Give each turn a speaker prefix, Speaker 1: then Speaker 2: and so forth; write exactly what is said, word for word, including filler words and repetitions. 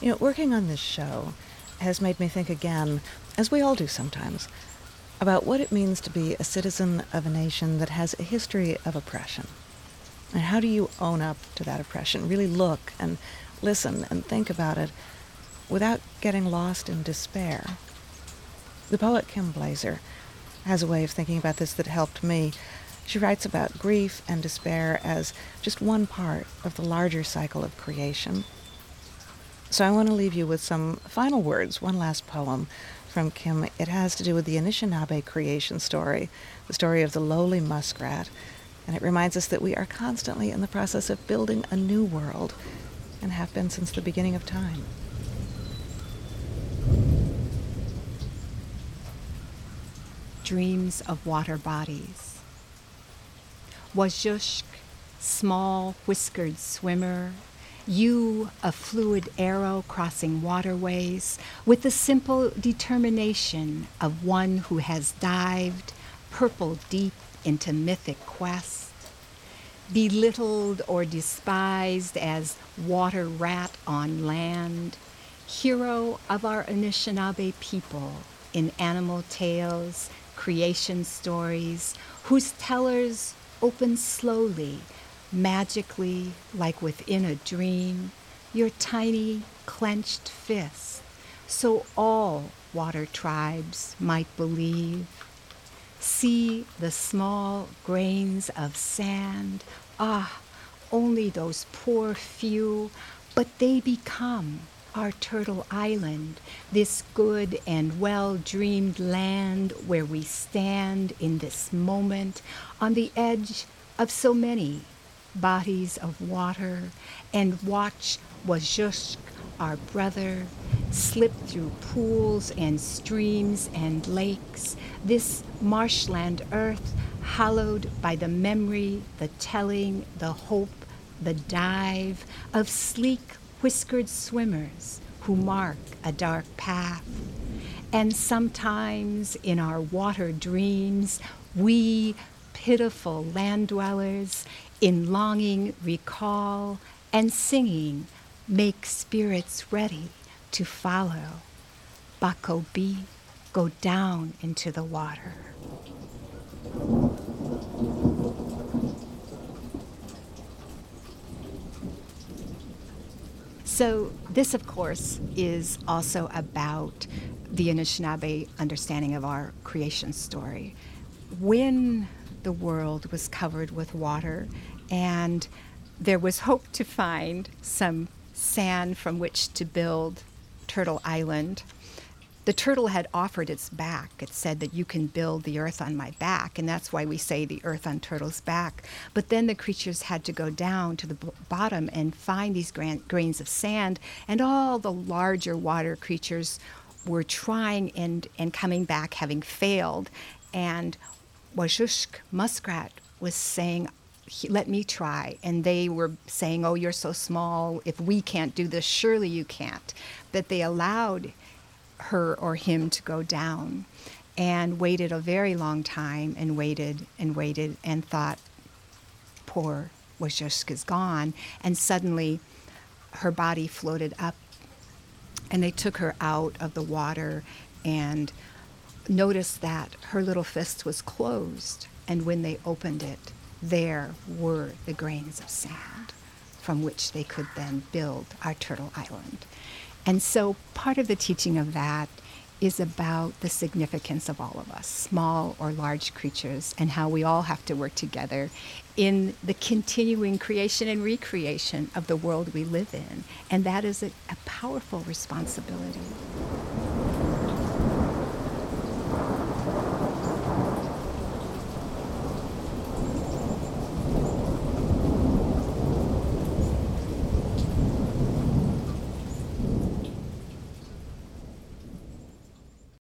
Speaker 1: You know, working on this show has made me think again, as we all do sometimes, about what it means to be a citizen of a nation that has a history of oppression. And how do you own up to that oppression? Really look and listen and think about it without getting lost in despair. The poet Kim Blazer has a way of thinking about this that helped me. She writes about grief and despair as just one part of the larger cycle of creation. So I want to leave you with some final words, one last poem from Kim. It has to do with the Anishinaabe creation story, the story of the lowly muskrat, and it reminds us that we are constantly in the process of building a new world, and have been since the beginning of time.
Speaker 2: Dreams of water bodies. Wajushk, small whiskered swimmer, you, a fluid arrow crossing waterways, with the simple determination of one who has dived purple deep into mythic quest, belittled or despised as water rat on land, hero of our Anishinaabe people in animal tales, creation stories, whose tellers open slowly, magically, like within a dream, your tiny clenched fist, so all water tribes might believe. See the small grains of sand, ah, only those poor few, but they become our Turtle Island, this good and well-dreamed land where we stand in this moment on the edge of so many bodies of water and watch Wajushk, our brother, slip through pools and streams and lakes, this marshland earth hallowed by the memory, the telling, the hope, the dive of sleek whiskered swimmers who mark a dark path. And sometimes in our water dreams, we pitiful land dwellers in longing recall and singing make spirits ready to follow. Bakobi, go down into the water. So this, of course, is also about the Anishinaabe understanding of our creation story. When the world was covered with water and there was hope to find some sand from which to build Turtle Island, the turtle had offered its back. It said that you can build the earth on my back, and that's why we say the earth on Turtle's back. But then the creatures had to go down to the b- bottom and find these gran- grains of sand, and all the larger water creatures were trying and, and coming back, having failed. And Wajushk, muskrat, was saying, let me try. And they were saying, oh, you're so small. If we can't do this, surely you can't. That they allowed her or him to go down and waited a very long time and waited and waited and thought, poor Wajushk is gone. And suddenly her body floated up and they took her out of the water and noticed that her little fist was closed. And when they opened it, there were the grains of sand from which they could then build our Turtle Island. And so part of the teaching of that is about the significance of all of us, small or large creatures, and how we all have to work together in the continuing creation and recreation of the world we live in. And that is a, a powerful responsibility.